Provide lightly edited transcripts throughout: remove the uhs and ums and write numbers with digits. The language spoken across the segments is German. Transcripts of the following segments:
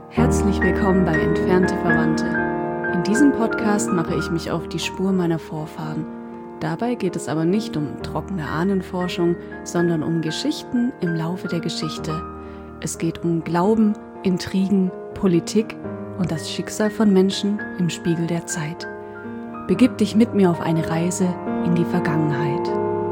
Herzlich willkommen bei Entfernte Verwandte. In diesem Podcast mache ich mich auf die Spur meiner Vorfahren. Dabei geht es aber nicht um trockene Ahnenforschung, sondern um Geschichten im Laufe der Geschichte. Es geht um Glauben, Intrigen, Politik und das Schicksal von Menschen im Spiegel der Zeit. Begib dich mit mir auf eine Reise in die Vergangenheit.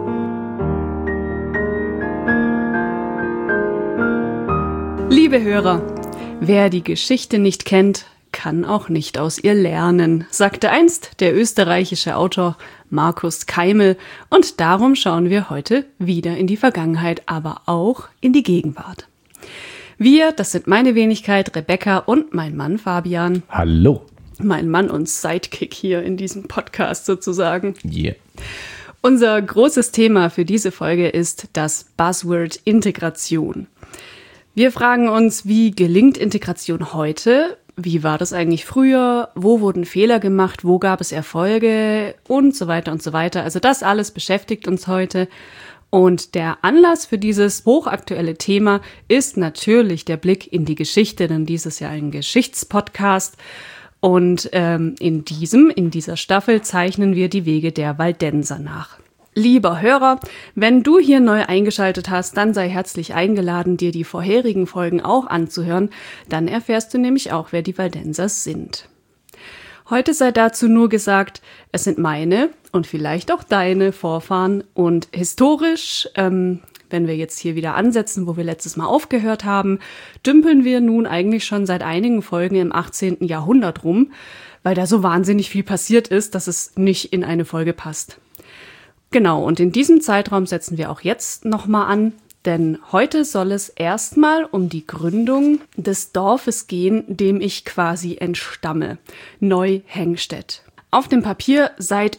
Liebe Hörer, wer die Geschichte nicht kennt, kann auch nicht aus ihr lernen, sagte einst der österreichische Autor Markus Keimel. Und darum schauen wir heute wieder in die Vergangenheit, aber auch in die Gegenwart. Wir, das sind meine Wenigkeit Rebecca und mein Mann Fabian. Hallo. Mein Mann und Sidekick hier in diesem Podcast sozusagen. Yeah. Unser großes Thema für diese Folge ist das Buzzword Integration. Wir fragen uns, wie gelingt Integration heute? Wie war das eigentlich früher? Wo wurden Fehler gemacht? Wo gab es Erfolge? Und so weiter und so weiter. Also das alles beschäftigt uns heute. Und der Anlass für dieses hochaktuelle Thema ist natürlich der Blick in die Geschichte, denn dies ist ja ein Geschichtspodcast. Und in dieser Staffel zeichnen wir die Wege der Waldenser nach. Lieber Hörer, wenn du hier neu eingeschaltet hast, dann sei herzlich eingeladen, dir die vorherigen Folgen auch anzuhören. Dann erfährst du nämlich auch, wer die Waldensers sind. Heute sei dazu nur gesagt, es sind meine und vielleicht auch deine Vorfahren. Und historisch, wenn wir jetzt hier wieder ansetzen, wo wir letztes Mal aufgehört haben, dümpeln wir nun eigentlich schon seit einigen Folgen im 18. Jahrhundert rum, weil da so wahnsinnig viel passiert ist, dass es nicht in eine Folge passt. Genau, und in diesem Zeitraum setzen wir auch jetzt nochmal an, denn heute soll es erstmal um die Gründung des Dorfes gehen, dem ich quasi entstamme, Neu-Hengstedt. Auf dem Papier seit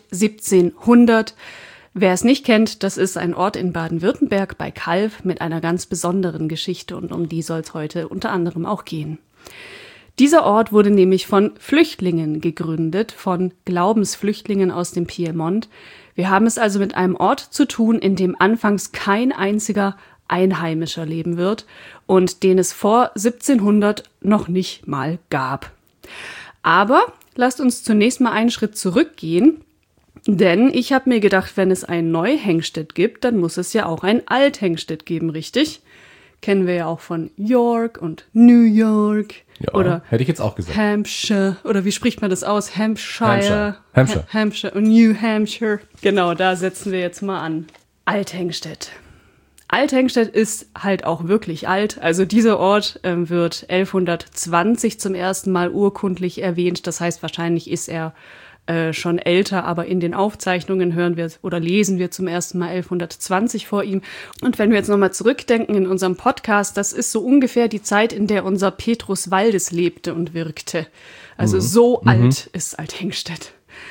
1700. Wer es nicht kennt, das ist ein Ort in Baden-Württemberg bei Calw mit einer ganz besonderen Geschichte und um die soll es heute unter anderem auch gehen. Dieser Ort wurde nämlich von Flüchtlingen gegründet, von Glaubensflüchtlingen aus dem Piemont. Wir haben es also mit einem Ort zu tun, in dem anfangs kein einziger Einheimischer leben wird und den es vor 1700 noch nicht mal gab. Aber lasst uns zunächst mal einen Schritt zurückgehen, denn ich habe mir gedacht, wenn es ein Neu-Hengstedt gibt, dann muss es ja auch ein Alt-Hengstedt geben, richtig? Kennen wir ja auch von York und New York. Ja, oder hätte ich jetzt auch gesagt. Hampshire, oder wie spricht man das aus? Hampshire. Hampshire und New Hampshire. Genau, da setzen wir jetzt mal an. Alt-Hengstedt. Alt-Hengstedt ist halt auch wirklich alt. Also dieser Ort wird 1120 zum ersten Mal urkundlich erwähnt. Das heißt, wahrscheinlich ist er schon älter, aber in den Aufzeichnungen hören wir oder lesen wir zum ersten Mal 1120 vor ihm. Und wenn wir jetzt nochmal zurückdenken in unserem Podcast, das ist so ungefähr die Zeit, in der unser Petrus Waldes lebte und wirkte. Also so alt ist Alt-Hengstedt.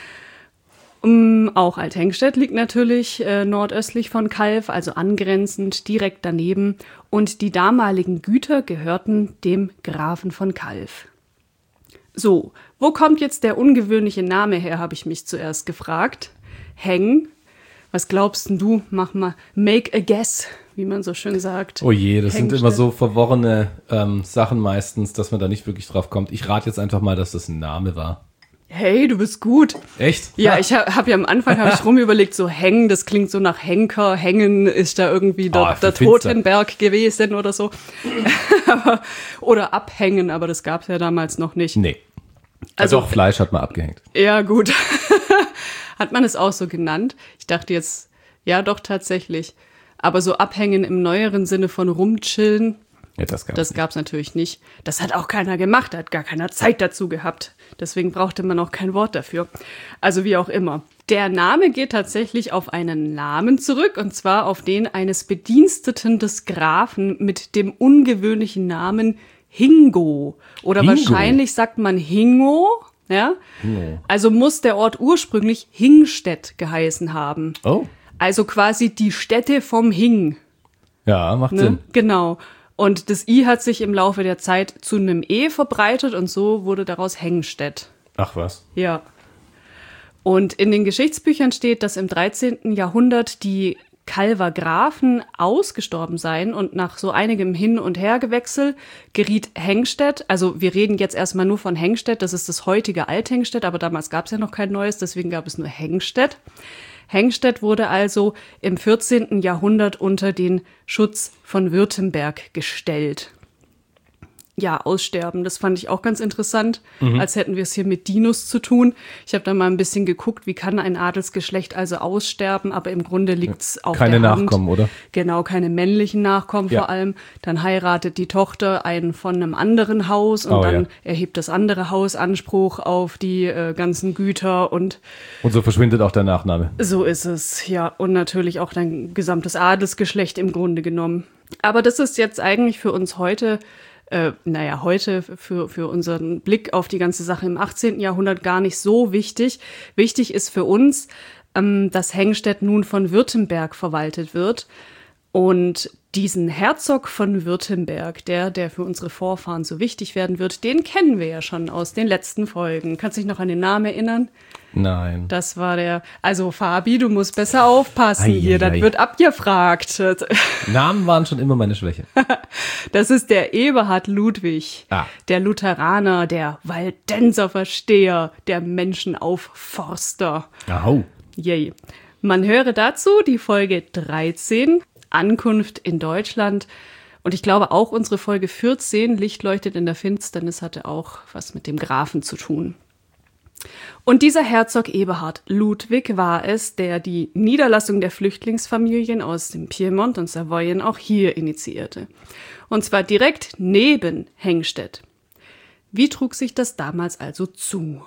Auch Alt-Hengstedt liegt natürlich nordöstlich von Calw, also angrenzend direkt daneben. Und die damaligen Güter gehörten dem Grafen von Calw. So, wo kommt jetzt der ungewöhnliche Name her, habe ich mich zuerst gefragt. Heng. Was glaubst denn du? Mach mal, make a guess, wie man so schön sagt. Oh je, das Hengstedt. sind immer so verworrene Sachen meistens, dass man da nicht wirklich drauf kommt. Ich rate jetzt einfach mal, dass das ein Name war. Hey, du bist gut. Echt? Ja, ich habe ja am Anfang rumüberlegt, so Heng, das klingt so nach Henker. Hängen ist da irgendwie der Totenberg gewesen oder so. Oder abhängen, aber das gab es ja damals noch nicht. Nee. Also auch Fleisch hat man abgehängt. Ja, gut. Hat man es auch so genannt? Ich dachte jetzt, ja doch, tatsächlich. Aber so abhängen im neueren Sinne von rumchillen, Ja, das gab's natürlich nicht. Das hat auch keiner gemacht, hat gar keiner Zeit dazu gehabt. Deswegen brauchte man auch kein Wort dafür. Also wie auch immer. Der Name geht tatsächlich auf einen Namen zurück, und zwar auf den eines Bediensteten des Grafen mit dem ungewöhnlichen Namen Hingo. Oder Hingo. Wahrscheinlich sagt man Hingo. Ja? Hingo. Also muss der Ort ursprünglich Hingstedt geheißen haben. Oh. Also quasi die Stätte vom Hing. Ja, macht Ne? Sinn. Genau. Und das I hat sich im Laufe der Zeit zu einem E verbreitet und so wurde daraus Hengstedt. Ach was. Ja. Und in den Geschichtsbüchern steht, dass im 13. Jahrhundert die Calver Grafen ausgestorben sein und nach so einigem Hin- und Hergewechsel geriet Hengstedt, also wir reden jetzt erstmal nur von Hengstedt, das ist das heutige Alt-Hengstedt, aber damals gab es ja noch kein neues, deswegen gab es nur Hengstedt. Hengstedt wurde also im 14. Jahrhundert unter den Schutz von Württemberg gestellt. Ja, aussterben, das fand ich auch ganz interessant, als hätten wir es hier mit Dinos zu tun. Ich habe da mal ein bisschen geguckt, wie kann ein Adelsgeschlecht also aussterben, aber im Grunde liegt es auf Keine der Hand. Nachkommen, oder? Genau, keine männlichen Nachkommen vor allem. Dann heiratet die Tochter einen von einem anderen Haus und dann erhebt das andere Haus Anspruch auf die ganzen Güter und so verschwindet auch der Nachname. so ist es, ja. Und natürlich auch dein gesamtes Adelsgeschlecht im Grunde genommen. Aber das ist jetzt eigentlich für uns heute für unseren Blick auf die ganze Sache im 18. Jahrhundert gar nicht so wichtig. Wichtig ist für uns, dass Hengstedt nun von Württemberg verwaltet wird. Und diesen Herzog von Württemberg, der für unsere Vorfahren so wichtig werden wird, den kennen wir ja schon aus den letzten Folgen. Kannst du dich noch an den Namen erinnern? Nein. Das war also Fabi, du musst besser aufpassen hier, das wird abgefragt. Namen waren schon immer meine Schwäche. Das ist der Eberhard Ludwig, der Lutheraner, der Waldenserversteher, der Menschenaufforster. Au. Yay. Man höre dazu die Folge 13, Ankunft in Deutschland. Und ich glaube auch unsere Folge 14, Licht leuchtet in der Finsternis, hatte auch was mit dem Grafen zu tun. Und dieser Herzog Eberhard Ludwig war es, der die Niederlassung der Flüchtlingsfamilien aus dem Piemont und Savoyen auch hier initiierte. Und zwar direkt neben Hengstedt. Wie trug sich das damals also zu?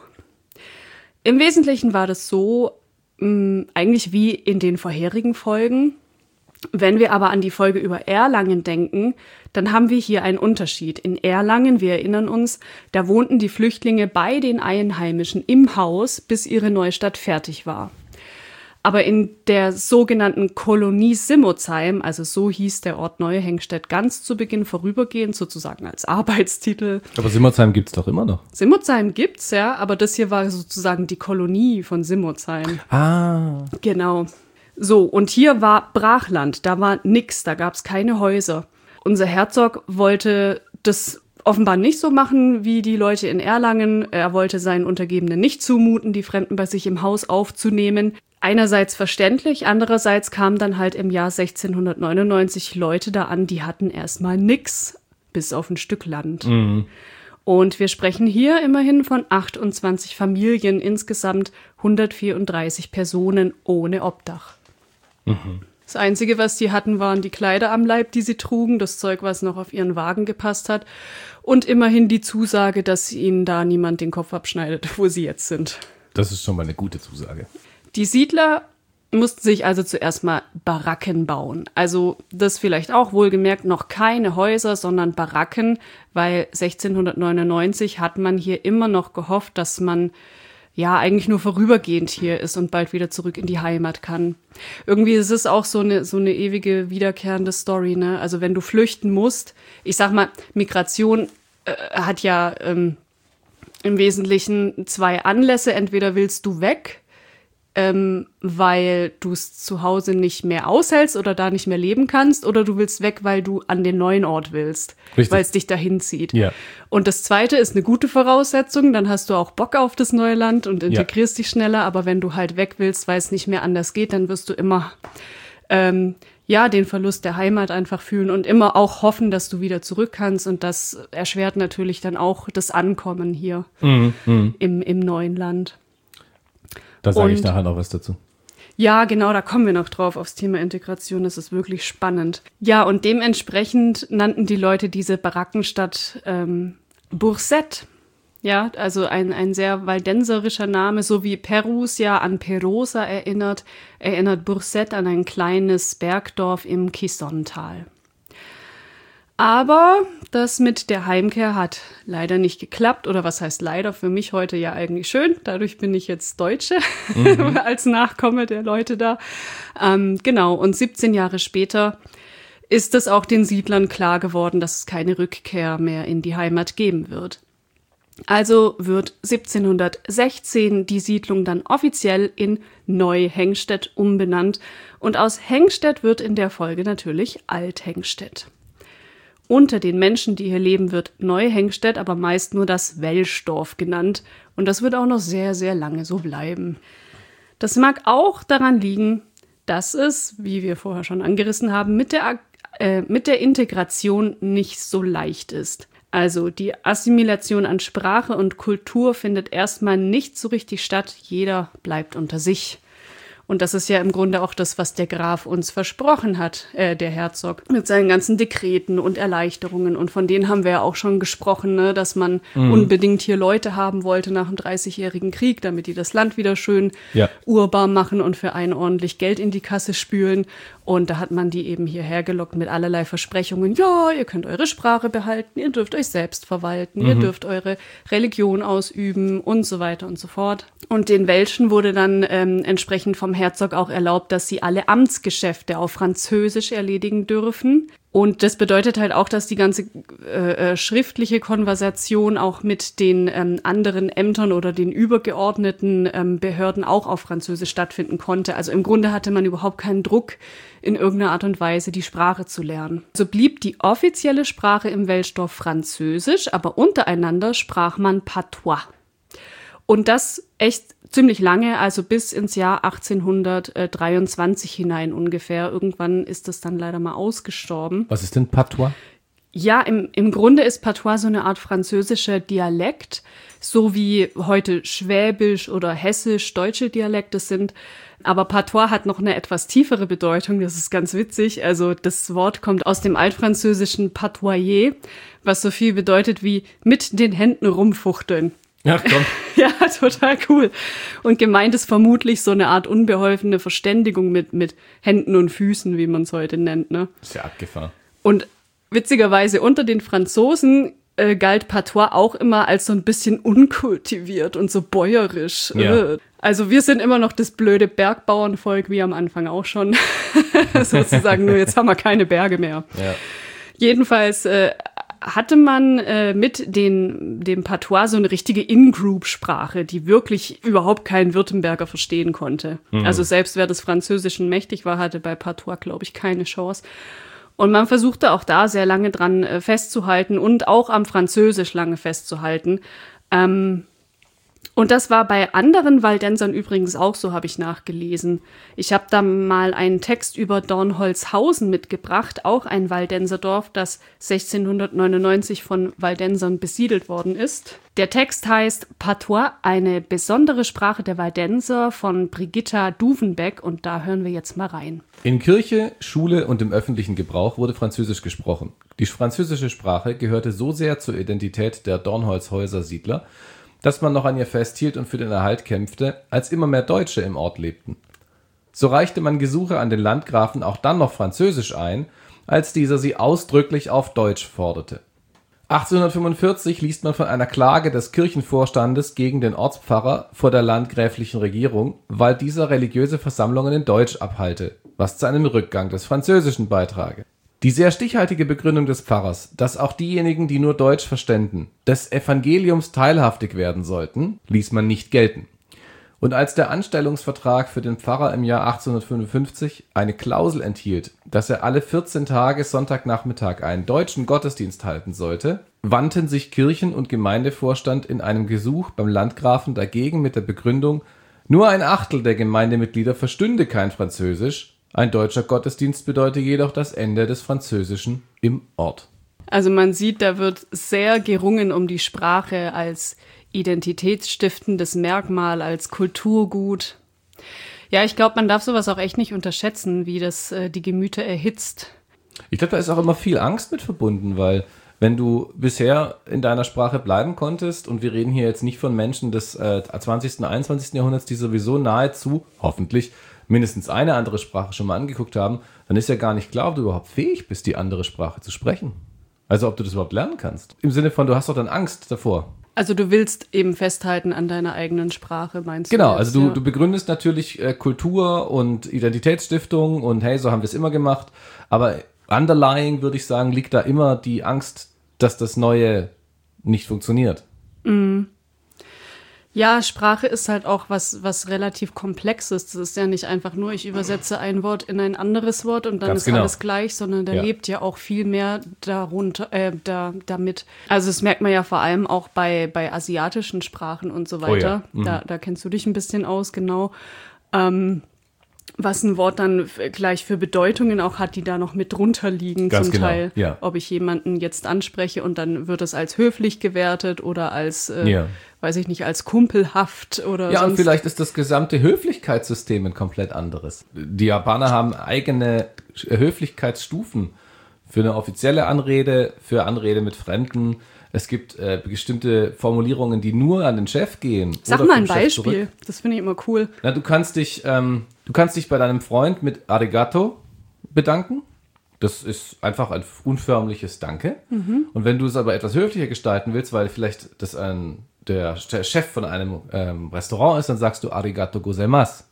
Im Wesentlichen war das so, eigentlich wie in den vorherigen Folgen. Wenn wir aber an die Folge über Erlangen denken, dann haben wir hier einen Unterschied. In Erlangen, wir erinnern uns, da wohnten die Flüchtlinge bei den Einheimischen im Haus, bis ihre Neustadt fertig war. Aber in der sogenannten Kolonie Simmozheim, also so hieß der Ort Neue Hengstedt ganz zu Beginn vorübergehend, sozusagen als Arbeitstitel. Aber Simmozheim gibt's doch immer noch. Simmozheim gibt's, ja, aber das hier war sozusagen die Kolonie von Simmozheim. Ah. Genau. So, und hier war Brachland, da war nix, da gab's keine Häuser. Unser Herzog wollte das offenbar nicht so machen wie die Leute in Erlangen. Er wollte seinen Untergebenen nicht zumuten, die Fremden bei sich im Haus aufzunehmen. Einerseits verständlich, andererseits kamen dann halt im Jahr 1699 Leute da an, die hatten erstmal nix, bis auf ein Stück Land. Mhm. Und wir sprechen hier immerhin von 28 Familien, insgesamt 134 Personen ohne Obdach. Mhm. Das Einzige, was die hatten, waren die Kleider am Leib, die sie trugen, das Zeug, was noch auf ihren Wagen gepasst hat und immerhin die Zusage, dass ihnen da niemand den Kopf abschneidet, wo sie jetzt sind. Das ist schon mal eine gute Zusage. Die Siedler mussten sich also zuerst mal Baracken bauen. Also das vielleicht auch wohlgemerkt noch keine Häuser, sondern Baracken, weil 1699 hat man hier immer noch gehofft, dass man ja eigentlich nur vorübergehend hier ist und bald wieder zurück in die Heimat kann. Irgendwie ist es auch so eine ewige wiederkehrende Story, ne? Also wenn du flüchten musst, ich sag mal, Migration hat ja im Wesentlichen zwei Anlässe. Entweder willst du weg, weil du es zu Hause nicht mehr aushältst oder da nicht mehr leben kannst, oder du willst weg, weil du an den neuen Ort willst, weil es dich dahin zieht. Ja. Und das Zweite ist eine gute Voraussetzung, dann hast du auch Bock auf das neue Land und integrierst dich schneller, aber wenn du halt weg willst, weil es nicht mehr anders geht, dann wirst du immer den Verlust der Heimat einfach fühlen und immer auch hoffen, dass du wieder zurück kannst, und das erschwert natürlich dann auch das Ankommen hier im neuen Land. Da sage ich nachher noch was dazu. Ja, genau, da kommen wir noch drauf aufs Thema Integration. Das ist wirklich spannend. Ja, und dementsprechend nannten die Leute diese Barackenstadt Burset. Ja, also ein sehr waldenserischer Name, so wie Perusia an Perosa erinnert Burset an ein kleines Bergdorf im Quisontal. Aber das mit der Heimkehr hat leider nicht geklappt. Oder was heißt leider? Für mich heute ja eigentlich schön. Dadurch bin ich jetzt Deutsche als Nachkomme der Leute da. Genau, und 17 Jahre später ist es auch den Siedlern klar geworden, dass es keine Rückkehr mehr in die Heimat geben wird. Also wird 1716 die Siedlung dann offiziell in Neu-Hengstedt umbenannt und aus Hengstedt wird in der Folge natürlich Alt-Hengstedt. Unter den Menschen, die hier leben, wird Neu-Hengstedt aber meist nur das Welschdorf genannt und das wird auch noch sehr, sehr lange so bleiben. Das mag auch daran liegen, dass es, wie wir vorher schon angerissen haben, mit der Integration nicht so leicht ist. Also die Assimilation an Sprache und Kultur findet erstmal nicht so richtig statt. Jeder bleibt unter sich. Und das ist ja im Grunde auch das, was der Graf uns versprochen hat, der Herzog, mit seinen ganzen Dekreten und Erleichterungen. Und von denen haben wir ja auch schon gesprochen, ne, dass man unbedingt hier Leute haben wollte nach dem 30-jährigen Krieg, damit die das Land wieder schön urbar machen und für einen ordentlich Geld in die Kasse spülen. Und da hat man die eben hierher gelockt mit allerlei Versprechungen. Ja, ihr könnt eure Sprache behalten, ihr dürft euch selbst verwalten, ihr dürft eure Religion ausüben und so weiter und so fort. Und den Welschen wurde dann entsprechend vom Herzog auch erlaubt, dass sie alle Amtsgeschäfte auf Französisch erledigen dürfen. Und das bedeutet halt auch, dass die ganze schriftliche Konversation auch mit den anderen Ämtern oder den übergeordneten Behörden auch auf Französisch stattfinden konnte. Also im Grunde hatte man überhaupt keinen Druck, in irgendeiner Art und Weise die Sprache zu lernen. So blieb die offizielle Sprache im Welschdorf Französisch, aber untereinander sprach man Patois. Und das echt ziemlich lange, also bis ins Jahr 1823 hinein ungefähr. Irgendwann ist das dann leider mal ausgestorben. Was ist denn Patois? Ja, im Grunde ist Patois so eine Art französischer Dialekt, so wie heute Schwäbisch oder Hessisch deutsche Dialekte sind. Aber Patois hat noch eine etwas tiefere Bedeutung, das ist ganz witzig. Also das Wort kommt aus dem altfranzösischen patoyer, was so viel bedeutet wie mit den Händen rumfuchteln. Ja, komm. Ja, total cool. Und gemeint ist vermutlich so eine Art unbeholfene Verständigung mit Händen und Füßen, wie man es heute nennt. Ne? Ist ja abgefahren. Und witzigerweise unter den Franzosen galt Patois auch immer als so ein bisschen unkultiviert und so bäuerisch. Ja. Also wir sind immer noch das blöde Bergbauernvolk, wie am Anfang auch schon. Sozusagen, nur jetzt haben wir keine Berge mehr. Ja. Jedenfalls hatte man mit dem Patois so eine richtige In-Group-Sprache, die wirklich überhaupt kein Württemberger verstehen konnte. Also selbst wer des Französischen mächtig war, hatte bei Patois, glaube ich, keine Chance. Und man versuchte auch da sehr lange dran festzuhalten und auch am Französisch lange festzuhalten. Und das war bei anderen Waldensern übrigens auch so, habe ich nachgelesen. Ich habe da mal einen Text über Dornholzhausen mitgebracht, auch ein Waldenserdorf, das 1699 von Waldensern besiedelt worden ist. Der Text heißt Patois, eine besondere Sprache der Waldenser von Brigitta Duvenbeck und da hören wir jetzt mal rein. In Kirche, Schule und im öffentlichen Gebrauch wurde Französisch gesprochen. Die französische Sprache gehörte so sehr zur Identität der Dornholzhäuser Siedler, dass man noch an ihr festhielt und für den Erhalt kämpfte, als immer mehr Deutsche im Ort lebten. So reichte man Gesuche an den Landgrafen auch dann noch Französisch ein, als dieser sie ausdrücklich auf Deutsch forderte. 1845 liest man von einer Klage des Kirchenvorstandes gegen den Ortspfarrer vor der landgräflichen Regierung, weil dieser religiöse Versammlungen in Deutsch abhalte, was zu einem Rückgang des Französischen beitrage. Die sehr stichhaltige Begründung des Pfarrers, dass auch diejenigen, die nur Deutsch verständen, des Evangeliums teilhaftig werden sollten, ließ man nicht gelten. Und als der Anstellungsvertrag für den Pfarrer im Jahr 1855 eine Klausel enthielt, dass er alle 14 Tage Sonntagnachmittag einen deutschen Gottesdienst halten sollte, wandten sich Kirchen- und Gemeindevorstand in einem Gesuch beim Landgrafen dagegen mit der Begründung, nur ein Achtel der Gemeindemitglieder verstünde kein Französisch, ein deutscher Gottesdienst bedeutet jedoch das Ende des Französischen im Ort. Also man sieht, da wird sehr gerungen um die Sprache als identitätsstiftendes Merkmal, als Kulturgut. Ja, ich glaube, man darf sowas auch echt nicht unterschätzen, wie das die Gemüter erhitzt. Ich glaube, da ist auch immer viel Angst mit verbunden, weil wenn du bisher in deiner Sprache bleiben konntest, und wir reden hier jetzt nicht von Menschen des 20. und 21. Jahrhunderts, die sowieso nahezu, hoffentlich, mindestens eine andere Sprache schon mal angeguckt haben, dann ist ja gar nicht klar, ob du überhaupt fähig bist, die andere Sprache zu sprechen. Also ob du das überhaupt lernen kannst. Im Sinne von, du hast doch dann Angst davor. Also du willst eben festhalten an deiner eigenen Sprache, meinst du? Genau, jetzt, also ja. du begründest natürlich Kultur und Identitätsstiftung und hey, so haben wir es immer gemacht. Aber underlying, würde ich sagen, liegt da immer die Angst, dass das Neue nicht funktioniert. Ja, Sprache ist halt auch was relativ Komplexes. Das ist ja nicht einfach nur, ich übersetze ein Wort in ein anderes Wort und dann Ganz ist genau. alles gleich, sondern da lebt ja auch viel mehr damit. Also das merkt man ja vor allem auch bei asiatischen Sprachen und so weiter. Oh ja. Da kennst du dich ein bisschen aus, genau. Was ein Wort dann gleich für Bedeutungen auch hat, die da noch mit drunter liegen Ganz zum genau, Teil. ja. Ob ich jemanden jetzt anspreche und dann wird es als höflich gewertet oder als, weiß ich nicht, als kumpelhaft oder Ja, sonst. und vielleicht ist das gesamte Höflichkeitssystem ein komplett anderes. Die Japaner haben eigene Höflichkeitsstufen für eine offizielle Anrede, für Anrede mit Fremden. Es gibt bestimmte Formulierungen, die nur an den Chef gehen. Sag oder mal ein vom Chef Beispiel, zurück. das finde ich immer cool. Na, du kannst dich bei deinem Freund mit Arigato bedanken. Das ist einfach ein unförmliches Danke. Und wenn du es aber etwas höflicher gestalten willst, weil vielleicht das der Chef von einem Restaurant ist, dann sagst du Arigato gozaimasu.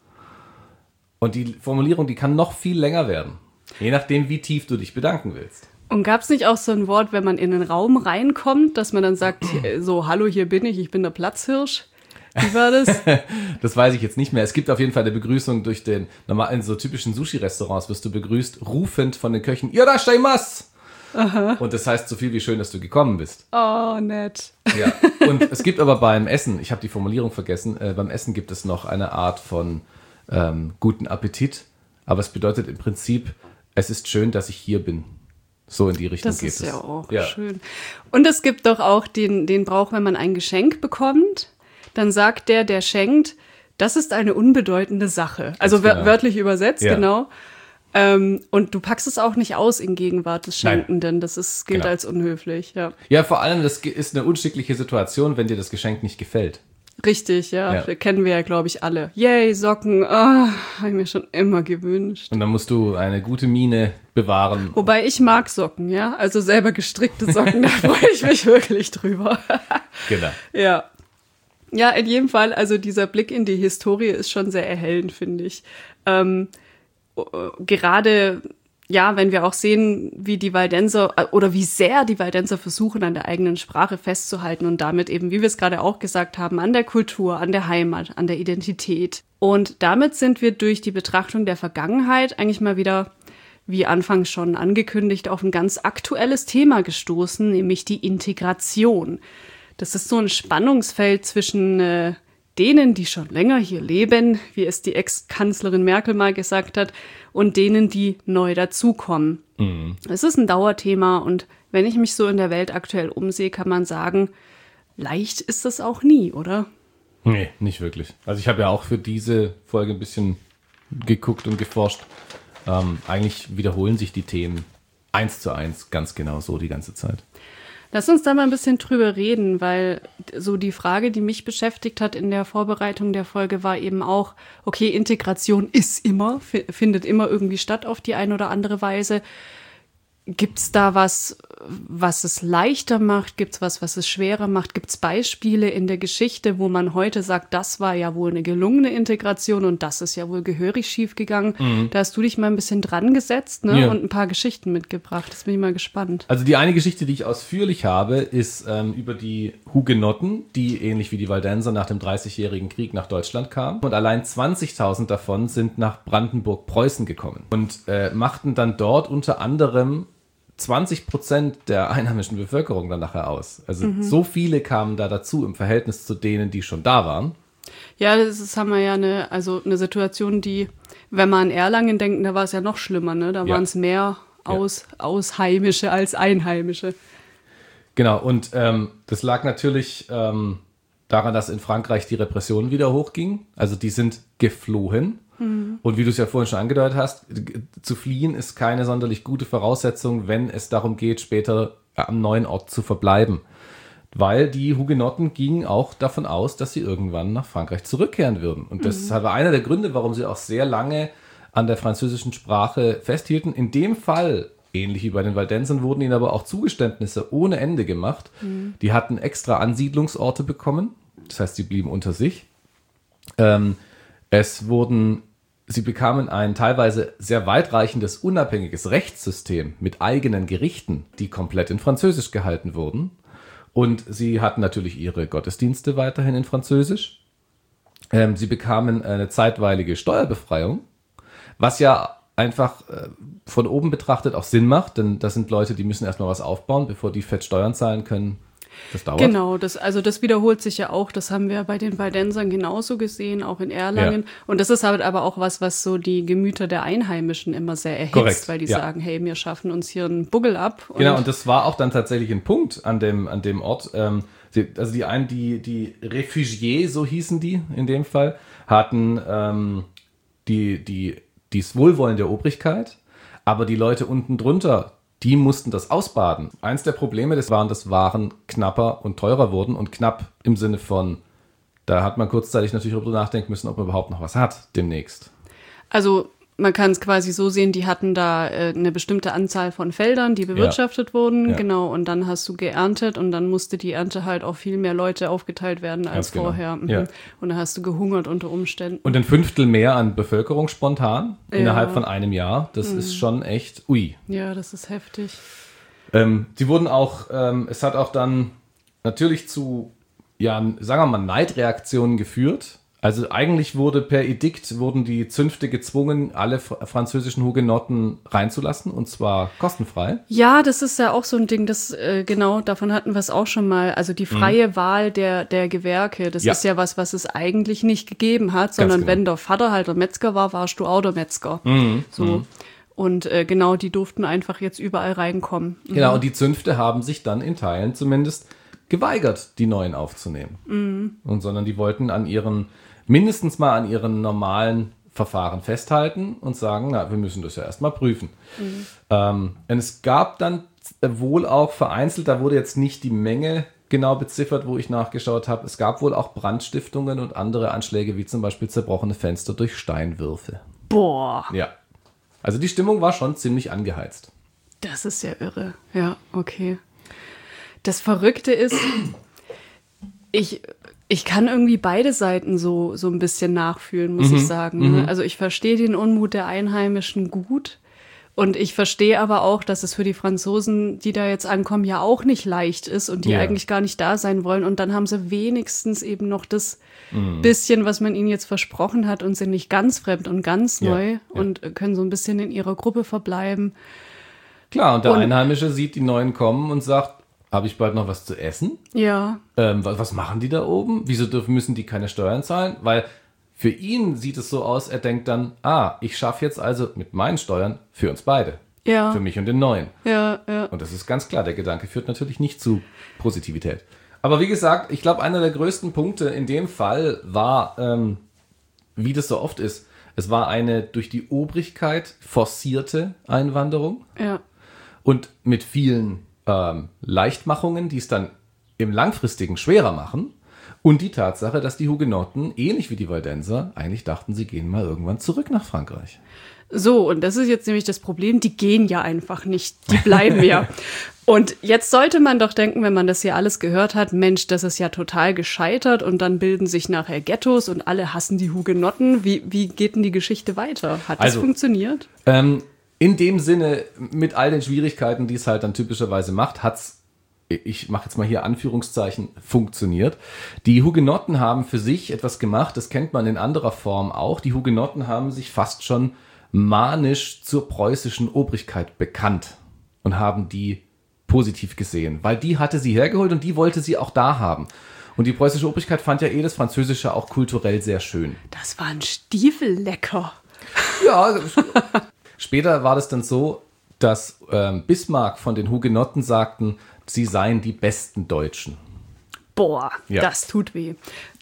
Und die Formulierung, die kann noch viel länger werden. Je nachdem, wie tief du dich bedanken willst. Und gab es nicht auch so ein Wort, wenn man in den Raum reinkommt, dass man dann sagt, so, hallo, hier bin ich bin der Platzhirsch? Wie war das? Das weiß ich jetzt nicht mehr. Es gibt auf jeden Fall eine Begrüßung durch in so typischen Sushi-Restaurants wirst du begrüßt, rufend von den Köchen, Irashaimasu! Und das heißt so viel wie schön, dass du gekommen bist. Oh, nett. Ja. Und es gibt aber beim Essen, ich habe die Formulierung vergessen, beim Essen gibt es noch eine Art von guten Appetit, aber es bedeutet im Prinzip, es ist schön, dass ich hier bin. So in die Richtung geht es. Das ist ja auch schön. Und es gibt doch auch den Brauch, wenn man ein Geschenk bekommt, dann sagt der schenkt, das ist eine unbedeutende Sache. Also genau. Wörtlich übersetzt, Ja. genau. Und du packst es auch nicht aus in Gegenwart des Schenkenden. Das gilt Genau. als unhöflich, ja. Ja, vor allem, das ist eine unschickliche Situation, wenn dir das Geschenk nicht gefällt. Richtig, ja. Kennen wir ja, glaube ich, alle. Yay, Socken, habe ich mir schon immer gewünscht. Und dann musst du eine gute Miene bewahren. Wobei ich mag Socken, ja. Also selber gestrickte Socken, da freue ich mich wirklich drüber. Genau. Ja. Ja, in jedem Fall, also dieser Blick in die Historie ist schon sehr erhellend, finde ich. Gerade, ja, wenn wir auch sehen, wie die Waldenser oder wie sehr die Waldenser versuchen, an der eigenen Sprache festzuhalten und damit eben, wie wir es gerade auch gesagt haben, an der Kultur, an der Heimat, an der Identität. Und damit sind wir durch die Betrachtung der Vergangenheit eigentlich mal wieder, wie anfangs schon angekündigt, auf ein ganz aktuelles Thema gestoßen, nämlich die Integration. Das ist so ein Spannungsfeld zwischen denen, die schon länger hier leben, wie es die Ex-Kanzlerin Merkel mal gesagt hat, und denen, die neu dazukommen. Es ist ein Dauerthema und wenn ich mich so in der Welt aktuell umsehe, kann man sagen, leicht ist das auch nie, oder? Nee, nicht wirklich. Also ich habe ja auch für diese Folge ein bisschen geguckt und geforscht. Eigentlich wiederholen sich die Themen 1:1 ganz genau so die ganze Zeit. Lass uns da mal ein bisschen drüber reden, weil so die Frage, die mich beschäftigt hat in der Vorbereitung der Folge, war eben auch, okay, Integration ist findet immer irgendwie statt auf die eine oder andere Weise. Gibt's da was es leichter macht? Gibt's was es schwerer macht? Gibt's Beispiele in der Geschichte, wo man heute sagt, das war ja wohl eine gelungene Integration und das ist ja wohl gehörig schief gegangen? Da hast du dich mal ein bisschen dran gesetzt, ne? Ja. Und ein paar Geschichten mitgebracht. Das bin ich mal gespannt. Also die eine Geschichte, die ich ausführlich habe, ist über die Hugenotten, die ähnlich wie die Waldenser nach dem 30-jährigen Krieg nach Deutschland kamen. Und allein 20.000 davon sind nach Brandenburg-Preußen gekommen und machten dann dort unter anderem 20% der einheimischen Bevölkerung dann nachher aus. Also so viele kamen da dazu im Verhältnis zu denen, die schon da waren. Ja, haben wir ja eine Situation, die, wenn man an Erlangen denkt, da war es ja noch schlimmer, ne? Da waren es mehr Ausheimische als Einheimische. Genau, und das lag natürlich daran, dass in Frankreich die Repression wieder hochging. Also die sind geflohen. Und wie du es ja vorhin schon angedeutet hast, zu fliehen ist keine sonderlich gute Voraussetzung, wenn es darum geht, später am neuen Ort zu verbleiben. Weil die Hugenotten gingen auch davon aus, dass sie irgendwann nach Frankreich zurückkehren würden. Und das war einer der Gründe, warum sie auch sehr lange an der französischen Sprache festhielten. In dem Fall, ähnlich wie bei den Waldensern, wurden ihnen aber auch Zugeständnisse ohne Ende gemacht. Die hatten extra Ansiedlungsorte bekommen. Das heißt, sie blieben unter sich. Sie bekamen ein teilweise sehr weitreichendes, unabhängiges Rechtssystem mit eigenen Gerichten, die komplett in Französisch gehalten wurden. Und sie hatten natürlich ihre Gottesdienste weiterhin in Französisch. Sie bekamen eine zeitweilige Steuerbefreiung, was ja einfach von oben betrachtet auch Sinn macht, denn das sind Leute, die müssen erstmal was aufbauen, bevor die fett Steuern zahlen können. Das dauert. Genau, das wiederholt sich ja auch. Das haben wir bei den Waldensern genauso gesehen, auch in Erlangen. Ja. Und das ist halt aber auch was so die Gemüter der Einheimischen immer sehr erhitzt, korrekt, weil die sagen, hey, wir schaffen uns hier einen Buggel ab. Genau, und das war auch dann tatsächlich ein Punkt an dem Ort. Also die Refugiés, so hießen die in dem Fall, hatten das Wohlwollen der Obrigkeit, aber die Leute unten drunter, die mussten das ausbaden. Eins der Probleme, dass Waren knapper und teurer wurden, und knapp im Sinne von, da hat man kurzzeitig natürlich darüber nachdenken müssen, ob man überhaupt noch was hat demnächst. Also man kann es quasi so sehen, die hatten da eine bestimmte Anzahl von Feldern, die bewirtschaftet wurden, genau, und dann hast du geerntet und dann musste die Ernte halt auf viel mehr Leute aufgeteilt werden als vorher. Ja. Und dann hast du gehungert unter Umständen. Und ein Fünftel mehr an Bevölkerung spontan innerhalb von einem Jahr, das ist schon echt ui. Ja, das ist heftig. Sie wurden auch, es hat auch dann natürlich zu, sagen wir mal, Neidreaktionen geführt. Also eigentlich wurden die Zünfte gezwungen, alle französischen Hugenotten reinzulassen, und zwar kostenfrei. Ja, das ist ja auch so ein Ding, das genau, davon hatten wir es auch schon mal. Also die freie Wahl der Gewerke, das ist ja was es eigentlich nicht gegeben hat, sondern wenn der Vater halt der Metzger war, warst du auch der Metzger. So. Und genau, die durften einfach jetzt überall reinkommen. Genau, und die Zünfte haben sich dann in Teilen zumindest geweigert, die Neuen aufzunehmen. Und sondern die wollten mindestens mal an ihren normalen Verfahren festhalten und sagen, wir müssen das ja erstmal prüfen. Und es gab dann wohl auch vereinzelt, da wurde jetzt nicht die Menge genau beziffert, wo ich nachgeschaut habe, es gab wohl auch Brandstiftungen und andere Anschläge, wie zum Beispiel zerbrochene Fenster durch Steinwürfe. Boah. Ja. Also die Stimmung war schon ziemlich angeheizt. Das ist ja irre. Ja, okay. Das Verrückte ist, ich kann irgendwie beide Seiten so ein bisschen nachfühlen, muss ich sagen. Also ich verstehe den Unmut der Einheimischen gut, und ich verstehe aber auch, dass es für die Franzosen, die da jetzt ankommen, ja auch nicht leicht ist und die eigentlich gar nicht da sein wollen. Und dann haben sie wenigstens eben noch das bisschen, was man ihnen jetzt versprochen hat, und sind nicht ganz fremd und ganz neu und können so ein bisschen in ihrer Gruppe verbleiben. Klar, und der Einheimische sieht die Neuen kommen und sagt, habe ich bald noch was zu essen? Ja. Was machen die da oben? Wieso müssen die keine Steuern zahlen? Weil für ihn sieht es so aus, er denkt dann, ich schaffe jetzt also mit meinen Steuern für uns beide. Ja. Für mich und den Neuen. Ja, ja. Und das ist ganz klar, der Gedanke führt natürlich nicht zu Positivität. Aber wie gesagt, ich glaube, einer der größten Punkte in dem Fall war, wie das so oft ist, es war eine durch die Obrigkeit forcierte Einwanderung. Ja. Und mit vielen Leichtmachungen, die es dann im Langfristigen schwerer machen, und die Tatsache, dass die Hugenotten, ähnlich wie die Waldenser, eigentlich dachten, sie gehen mal irgendwann zurück nach Frankreich. So, und das ist jetzt nämlich das Problem, die gehen ja einfach nicht, die bleiben ja. Und jetzt sollte man doch denken, wenn man das hier alles gehört hat, Mensch, das ist ja total gescheitert, und dann bilden sich nachher Ghettos und alle hassen die Hugenotten. Wie geht denn die Geschichte weiter? Hat das funktioniert? In dem Sinne, mit all den Schwierigkeiten, die es halt dann typischerweise macht, hat's, ich mache jetzt mal hier Anführungszeichen, funktioniert. Die Hugenotten haben für sich etwas gemacht, das kennt man in anderer Form auch. Die Hugenotten haben sich fast schon manisch zur preußischen Obrigkeit bekannt und haben die positiv gesehen, weil die hatte sie hergeholt und die wollte sie auch da haben. Und die preußische Obrigkeit fand ja das Französische auch kulturell sehr schön. Das war ein Stiefellecker. Ja, später war das dann so, dass Bismarck von den Hugenotten sagten, sie seien die besten Deutschen. Boah, das tut weh.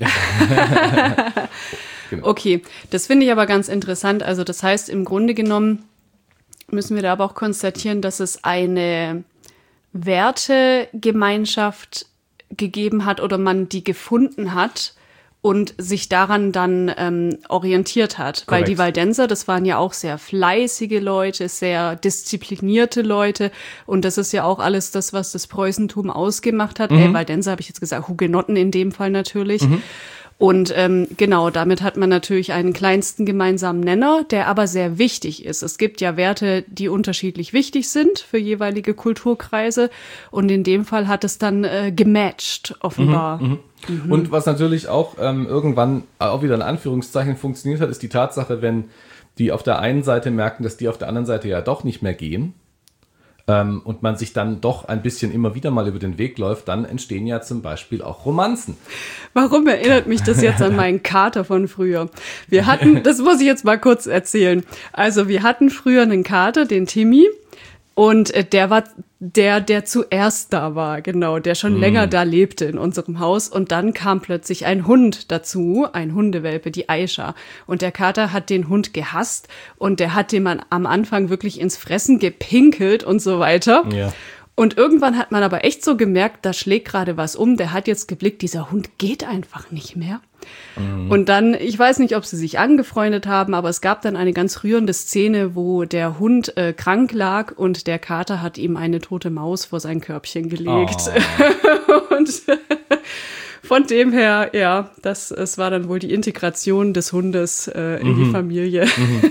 Genau. Okay, das finde ich aber ganz interessant. Also das heißt, im Grunde genommen müssen wir da aber auch konstatieren, dass es eine Wertegemeinschaft gegeben hat oder man die gefunden hat und sich daran dann orientiert hat. Korrekt. Weil die Waldenser, das waren ja auch sehr fleißige Leute, sehr disziplinierte Leute, und das ist ja auch alles das, was das Preußentum ausgemacht hat. Waldenser habe ich jetzt gesagt, Hugenotten in dem Fall natürlich. Und genau, damit hat man natürlich einen kleinsten gemeinsamen Nenner, der aber sehr wichtig ist. Es gibt ja Werte, die unterschiedlich wichtig sind für jeweilige Kulturkreise. Und in dem Fall hat es dann gematcht, offenbar. Und was natürlich auch irgendwann auch wieder in Anführungszeichen funktioniert hat, ist die Tatsache, wenn die auf der einen Seite merken, dass die auf der anderen Seite ja doch nicht mehr gehen, und man sich dann doch ein bisschen immer wieder mal über den Weg läuft, dann entstehen ja zum Beispiel auch Romanzen. Warum erinnert mich das jetzt an meinen Kater von früher? Wir hatten, das muss ich jetzt mal kurz erzählen. Also wir hatten früher einen Kater, den Timmy, und der war der zuerst da war, genau, der schon länger da lebte in unserem Haus. Und dann kam plötzlich ein Hund dazu, ein Hundewelpe, die Aisha. Und der Kater hat den Hund gehasst und der hat dem am Anfang wirklich ins Fressen gepinkelt und so weiter. Ja. Und irgendwann hat man aber echt so gemerkt, da schlägt gerade was um. Der hat jetzt geblickt, dieser Hund geht einfach nicht mehr. Und dann, ich weiß nicht, ob sie sich angefreundet haben, aber es gab dann eine ganz rührende Szene, wo der Hund krank lag und der Kater hat ihm eine tote Maus vor sein Körbchen gelegt. Oh. Und von dem her, ja, es war dann wohl die Integration des Hundes in die Familie.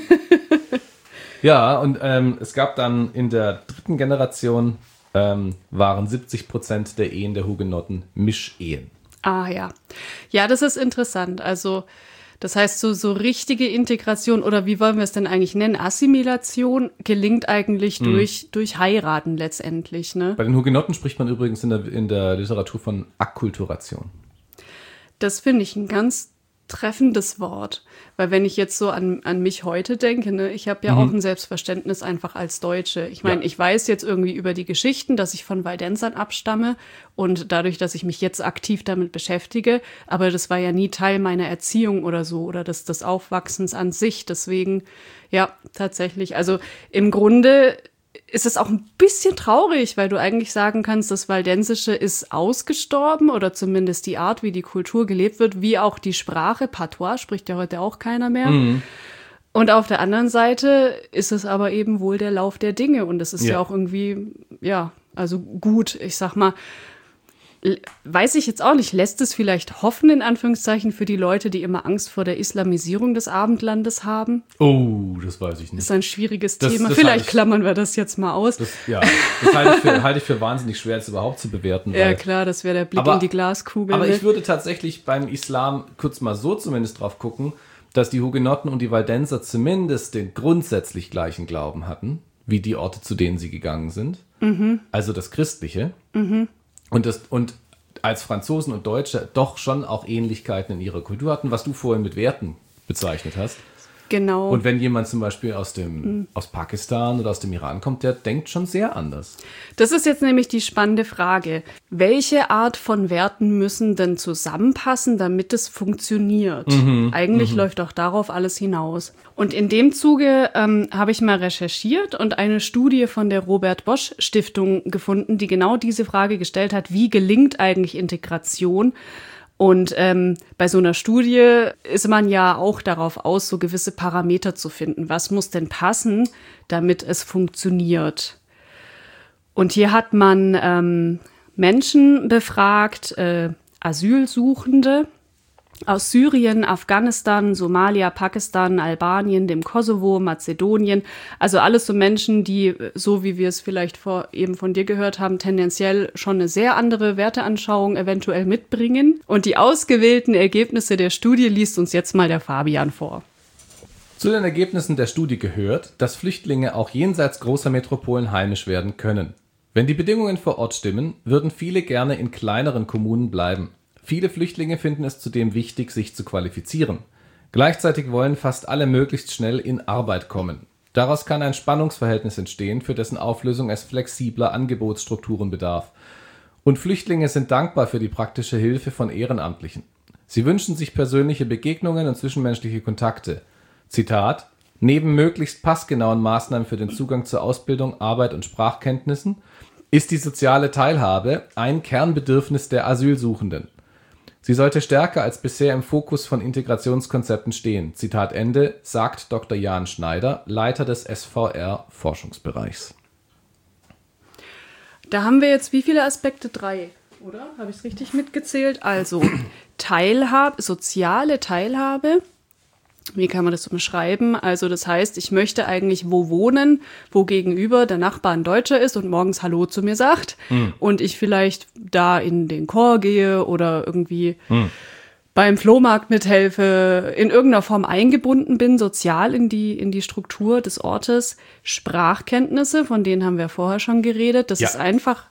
Ja, und es gab dann in der dritten Generation waren 70% der Ehen der Hugenotten Mischehen. Ah ja. Ja, das ist interessant. Also das heißt, so richtige Integration oder wie wollen wir es denn eigentlich nennen? Assimilation gelingt eigentlich durch Heiraten letztendlich, ne? Bei den Hugenotten spricht man übrigens in der Literatur von Akkulturation. Das finde ich ein ganz treffendes Wort, weil wenn ich jetzt so an mich heute denke, ne, ich habe ja auch ein Selbstverständnis einfach als Deutsche. Ich meine, ich weiß jetzt irgendwie über die Geschichten, dass ich von Waldensern abstamme und dadurch, dass ich mich jetzt aktiv damit beschäftige, aber das war ja nie Teil meiner Erziehung oder so oder des Aufwachsens an sich. Deswegen, ja, tatsächlich, also im Grunde ist es auch ein bisschen traurig, weil du eigentlich sagen kannst, das Waldensische ist ausgestorben oder zumindest die Art, wie die Kultur gelebt wird, wie auch die Sprache. Patois spricht ja heute auch keiner mehr. Und auf der anderen Seite ist es aber eben wohl der Lauf der Dinge und das ist ja auch irgendwie, ja, also gut, ich sag mal, weiß ich jetzt auch nicht, lässt es vielleicht hoffen, in Anführungszeichen, für die Leute, die immer Angst vor der Islamisierung des Abendlandes haben? Oh, das weiß ich nicht. Das ist ein schwieriges Thema. Vielleicht klammern wir das jetzt mal aus. Das halte ich für wahnsinnig schwer, das überhaupt zu bewerten. Ja, klar, das wäre der Blick in die Glaskugel. Aber ich würde tatsächlich beim Islam kurz mal so zumindest drauf gucken, dass die Hugenotten und die Waldenser zumindest den grundsätzlich gleichen Glauben hatten, wie die Orte, zu denen sie gegangen sind. Also das Christliche. Und als Franzosen und Deutsche doch schon auch Ähnlichkeiten in ihrer Kultur hatten, was du vorhin mit Werten bezeichnet hast. Genau. Und wenn jemand zum Beispiel aus Pakistan oder aus dem Iran kommt, der denkt schon sehr anders. Das ist jetzt nämlich die spannende Frage. Welche Art von Werten müssen denn zusammenpassen, damit es funktioniert? Eigentlich läuft auch darauf alles hinaus. Und in dem Zuge habe ich mal recherchiert und eine Studie von der Robert Bosch Stiftung gefunden, die genau diese Frage gestellt hat, wie gelingt eigentlich Integration? Und bei so einer Studie ist man ja auch darauf aus, so gewisse Parameter zu finden. Was muss denn passen, damit es funktioniert? Und hier hat man Menschen befragt, Asylsuchende aus Syrien, Afghanistan, Somalia, Pakistan, Albanien, dem Kosovo, Mazedonien. Also alles so Menschen, die, so wie wir es vielleicht eben von dir gehört haben, tendenziell schon eine sehr andere Werteanschauung eventuell mitbringen. Und die ausgewählten Ergebnisse der Studie liest uns jetzt mal der Fabian vor. Zu den Ergebnissen der Studie gehört, dass Flüchtlinge auch jenseits großer Metropolen heimisch werden können. Wenn die Bedingungen vor Ort stimmen, würden viele gerne in kleineren Kommunen bleiben. Viele Flüchtlinge finden es zudem wichtig, sich zu qualifizieren. Gleichzeitig wollen fast alle möglichst schnell in Arbeit kommen. Daraus kann ein Spannungsverhältnis entstehen, für dessen Auflösung es flexibler Angebotsstrukturen bedarf. Und Flüchtlinge sind dankbar für die praktische Hilfe von Ehrenamtlichen. Sie wünschen sich persönliche Begegnungen und zwischenmenschliche Kontakte. Zitat: Neben möglichst passgenauen Maßnahmen für den Zugang zur Ausbildung, Arbeit und Sprachkenntnissen ist die soziale Teilhabe ein Kernbedürfnis der Asylsuchenden. Sie sollte stärker als bisher im Fokus von Integrationskonzepten stehen. Zitat Ende, sagt Dr. Jan Schneider, Leiter des SVR-Forschungsbereichs. Da haben wir jetzt wie viele Aspekte? 3. oder? Habe ich es richtig mitgezählt? Also soziale Teilhabe. Wie kann man das beschreiben? Also das heißt, ich möchte eigentlich wo wohnen, wo gegenüber der Nachbar ein Deutscher ist und morgens Hallo zu mir sagt und ich vielleicht da in den Chor gehe oder irgendwie beim Flohmarkt mithelfe, in irgendeiner Form eingebunden bin, sozial in die Struktur des Ortes. Sprachkenntnisse, von denen haben wir vorher schon geredet. Das ist einfach,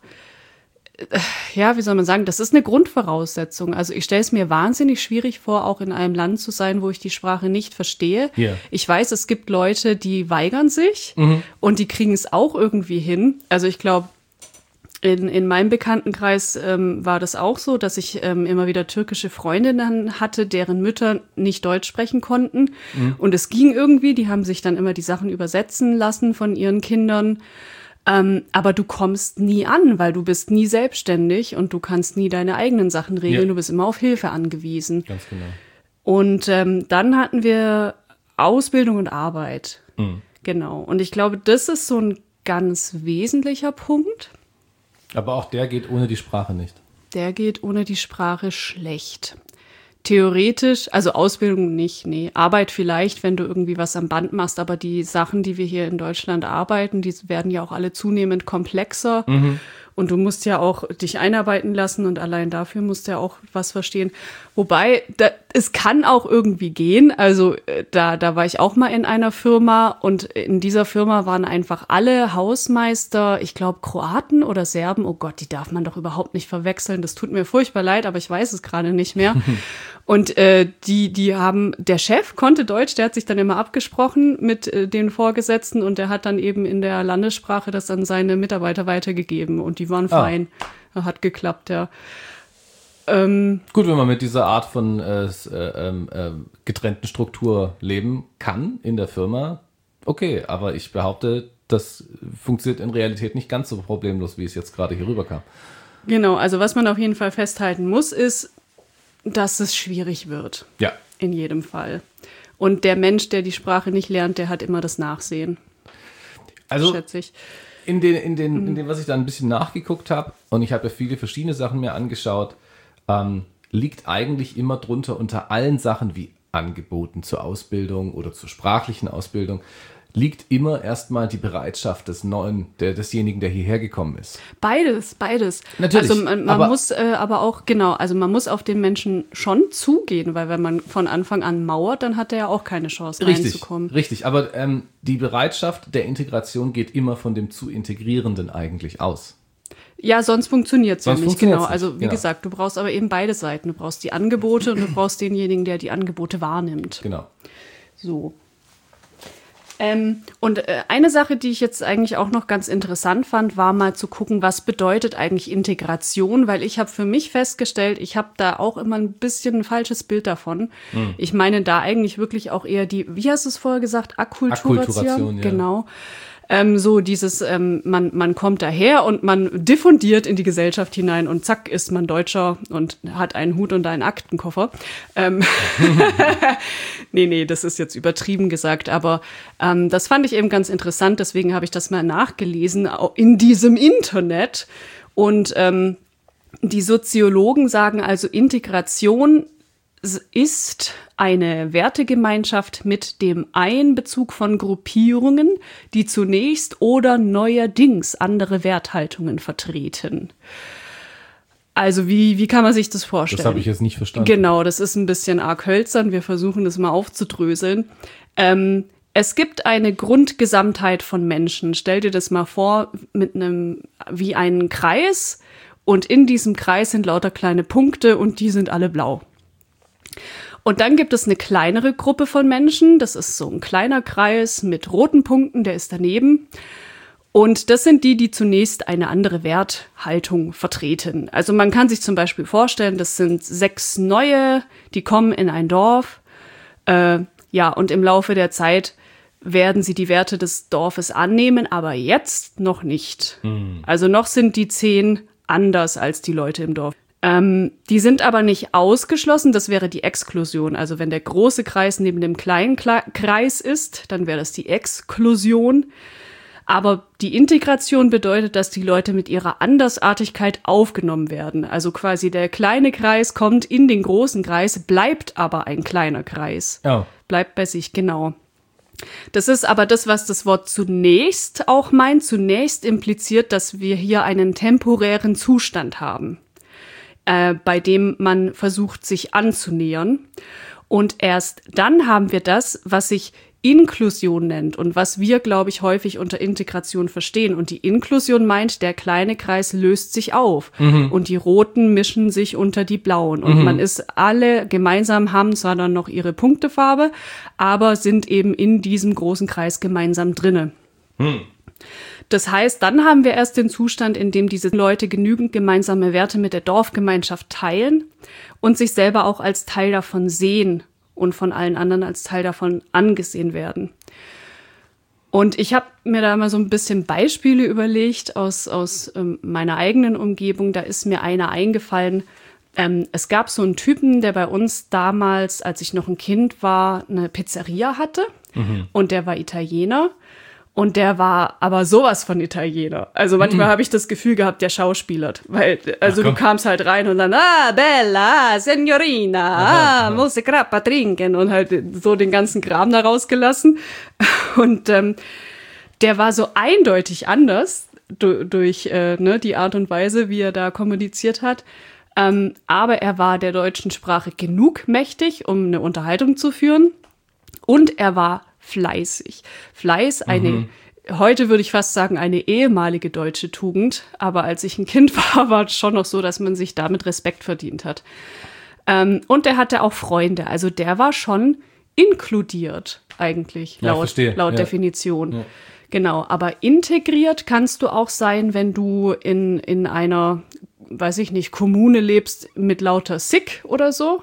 ja, wie soll man sagen, das ist eine Grundvoraussetzung. Also ich stelle es mir wahnsinnig schwierig vor, auch in einem Land zu sein, wo ich die Sprache nicht verstehe. Yeah. Ich weiß, es gibt Leute, die weigern sich und die kriegen es auch irgendwie hin. Also ich glaube, in meinem Bekanntenkreis war das auch so, dass ich immer wieder türkische Freundinnen hatte, deren Mütter nicht Deutsch sprechen konnten. Und es ging irgendwie, die haben sich dann immer die Sachen übersetzen lassen von ihren Kindern. Aber du kommst nie an, weil du bist nie selbstständig und du kannst nie deine eigenen Sachen regeln. Du bist immer auf Hilfe angewiesen. Ganz genau. Und dann hatten wir Ausbildung und Arbeit. Genau. Und ich glaube, das ist so ein ganz wesentlicher Punkt. Aber auch der geht ohne die Sprache nicht. Der geht ohne die Sprache schlecht. Theoretisch, also Ausbildung nicht, nee. Arbeit vielleicht, wenn du irgendwie was am Band machst, aber die Sachen, die wir hier in Deutschland arbeiten, die werden ja auch alle zunehmend komplexer. Und du musst ja auch dich einarbeiten lassen und allein dafür musst du ja auch was verstehen. Wobei, es kann auch irgendwie gehen. Also da war ich auch mal in einer Firma und in dieser Firma waren einfach alle Hausmeister, ich glaube Kroaten oder Serben. Oh Gott, die darf man doch überhaupt nicht verwechseln. Das tut mir furchtbar leid, aber ich weiß es gerade nicht mehr. Und die haben, der Chef konnte Deutsch, der hat sich dann immer abgesprochen mit den Vorgesetzten und der hat dann eben in der Landessprache das an seine Mitarbeiter weitergegeben und die waren fein. Hat geklappt, ja. Gut, wenn man mit dieser Art von getrennten Struktur leben kann in der Firma, okay, aber ich behaupte, das funktioniert in Realität nicht ganz so problemlos, wie es jetzt gerade hier rüberkam. Genau, also was man auf jeden Fall festhalten muss, ist, dass es schwierig wird. Ja. In jedem Fall. Und der Mensch, der die Sprache nicht lernt, der hat immer das Nachsehen. Also, schätze ich. In dem, was ich da ein bisschen nachgeguckt habe, und ich habe ja viele verschiedene Sachen mir angeschaut, liegt eigentlich immer drunter unter allen Sachen wie Angeboten zur Ausbildung oder zur sprachlichen Ausbildung, liegt immer erstmal die Bereitschaft desjenigen, der hierher gekommen ist. Beides. Natürlich. Also man muss aber auch, genau, also man muss auf den Menschen schon zugehen, weil wenn man von Anfang an mauert, dann hat er ja auch keine Chance reinzukommen. Richtig, aber die Bereitschaft der Integration geht immer von dem zu Integrierenden eigentlich aus. Ja, sonst funktioniert es ja nicht, genau. Also wie gesagt, du brauchst aber eben beide Seiten. Du brauchst die Angebote und du brauchst denjenigen, der die Angebote wahrnimmt. Genau. So. Und eine Sache, die ich jetzt eigentlich auch noch ganz interessant fand, war mal zu gucken, was bedeutet eigentlich Integration, weil ich habe für mich festgestellt, ich habe da auch immer ein bisschen ein falsches Bild davon. Ich meine da eigentlich wirklich auch eher die, wie hast du es vorher gesagt, Akkulturation? Ja. Genau. So dieses, man kommt daher und man diffundiert in die Gesellschaft hinein und zack ist man Deutscher und hat einen Hut und einen Aktenkoffer. Nee, das ist jetzt übertrieben gesagt, aber das fand ich eben ganz interessant, deswegen habe ich das mal nachgelesen in diesem Internet. Und die Soziologen sagen also, Integration ist eine Wertegemeinschaft mit dem Einbezug von Gruppierungen, die zunächst oder neuerdings andere Werthaltungen vertreten. Also wie kann man sich das vorstellen? Das habe ich jetzt nicht verstanden. Genau, das ist ein bisschen arg hölzern. Wir versuchen das mal aufzudröseln. Es gibt eine Grundgesamtheit von Menschen. Stell dir das mal vor wie einen Kreis und in diesem Kreis sind lauter kleine Punkte und die sind alle blau. Und dann gibt es eine kleinere Gruppe von Menschen, das ist so ein kleiner Kreis mit roten Punkten, der ist daneben. Und das sind die zunächst eine andere Werthaltung vertreten. Also man kann sich zum Beispiel vorstellen, das sind 6 Neue, die kommen in ein Dorf. Und im Laufe der Zeit werden sie die Werte des Dorfes annehmen, aber jetzt noch nicht. Also noch sind die 10 anders als die Leute im Dorf. Die sind aber nicht ausgeschlossen, das wäre die Exklusion. Also wenn der große Kreis neben dem kleinen Kreis ist, dann wäre das die Exklusion. Aber die Integration bedeutet, dass die Leute mit ihrer Andersartigkeit aufgenommen werden. Also quasi der kleine Kreis kommt in den großen Kreis, bleibt aber ein kleiner Kreis. Oh. Bleibt bei sich, genau. Das ist aber das, was das Wort zunächst auch meint. Zunächst impliziert, dass wir hier einen temporären Zustand haben, bei dem man versucht, sich anzunähern. Und erst dann haben wir das, was sich Inklusion nennt und was wir, glaube ich, häufig unter Integration verstehen. Und die Inklusion meint, der kleine Kreis löst sich auf und die Roten mischen sich unter die Blauen. Und man ist alle gemeinsam, haben zwar dann noch ihre Punktefarbe, aber sind eben in diesem großen Kreis gemeinsam drinne. Das heißt, dann haben wir erst den Zustand, in dem diese Leute genügend gemeinsame Werte mit der Dorfgemeinschaft teilen und sich selber auch als Teil davon sehen und von allen anderen als Teil davon angesehen werden. Und ich habe mir da mal so ein bisschen Beispiele überlegt aus meiner eigenen Umgebung. Da ist mir einer eingefallen. Es gab so einen Typen, der bei uns damals, als ich noch ein Kind war, eine Pizzeria hatte. Und der war Italiener. Und der war aber sowas von Italiener. Also manchmal habe ich das Gefühl gehabt, der schauspielert. Weil, also du kamst halt rein und dann, bella, signorina, muss grappa trinken. Und halt so den ganzen Kram da rausgelassen. Und der war so eindeutig anders durch die Art und Weise, wie er da kommuniziert hat. Aber er war der deutschen Sprache genug mächtig, um eine Unterhaltung zu führen. Und er war fleißig. Fleiß, heute würde ich fast sagen, eine ehemalige deutsche Tugend. Aber als ich ein Kind war es schon noch so, dass man sich damit Respekt verdient hat. Und er hatte auch Freunde. Also der war schon inkludiert eigentlich, laut Definition. Ja. Genau, aber integriert kannst du auch sein, wenn du in einer, weiß ich nicht, Kommune lebst mit lauter Sikh oder so.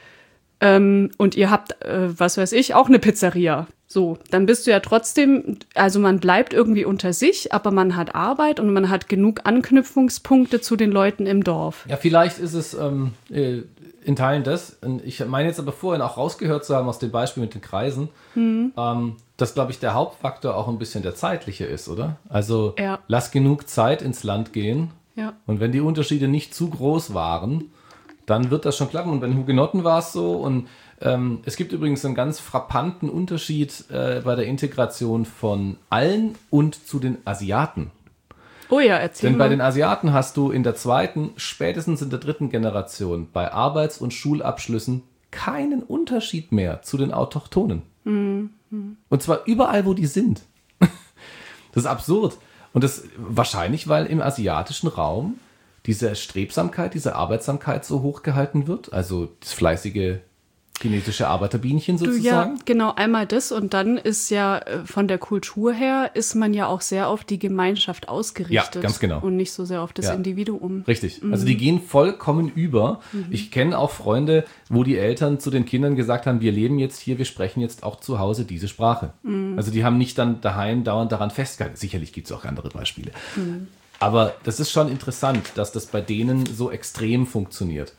Und ihr habt, was weiß ich, auch eine Pizzeria. So, dann bist du ja trotzdem, also man bleibt irgendwie unter sich, aber man hat Arbeit und man hat genug Anknüpfungspunkte zu den Leuten im Dorf. Ja, vielleicht ist es in Teilen das. Ich meine jetzt aber vorhin auch rausgehört zu haben aus dem Beispiel mit den Kreisen, dass, glaube ich, der Hauptfaktor auch ein bisschen der zeitliche ist, oder? Also lass genug Zeit ins Land gehen. Ja. Und wenn die Unterschiede nicht zu groß waren, dann wird das schon klappen. Und bei den Hugenotten war es so. Und es gibt übrigens einen ganz frappanten Unterschied bei der Integration von allen und zu den Asiaten. Oh ja, erzähl Denn mal. bei den Asiaten hast du in der zweiten, spätestens in der dritten Generation bei Arbeits- und Schulabschlüssen keinen Unterschied mehr zu den Autochtonen. Und zwar überall, wo die sind. Das ist absurd. Und das wahrscheinlich, weil im asiatischen Raum diese Strebsamkeit, diese Arbeitsamkeit so hoch gehalten wird. Also das fleißige chinesische Arbeiterbienchen sozusagen. Ja, genau, einmal das und dann ist ja von der Kultur her ist man ja auch sehr auf die Gemeinschaft ausgerichtet. Ja, ganz genau. Und nicht so sehr auf das Individuum. Richtig. Also die gehen vollkommen über. Ich kenne auch Freunde, wo die Eltern zu den Kindern gesagt haben, wir leben jetzt hier, wir sprechen jetzt auch zu Hause diese Sprache. Also die haben nicht dann daheim dauernd daran festgehalten. Sicherlich gibt es auch andere Beispiele. Aber das ist schon interessant, dass das bei denen so extrem funktioniert.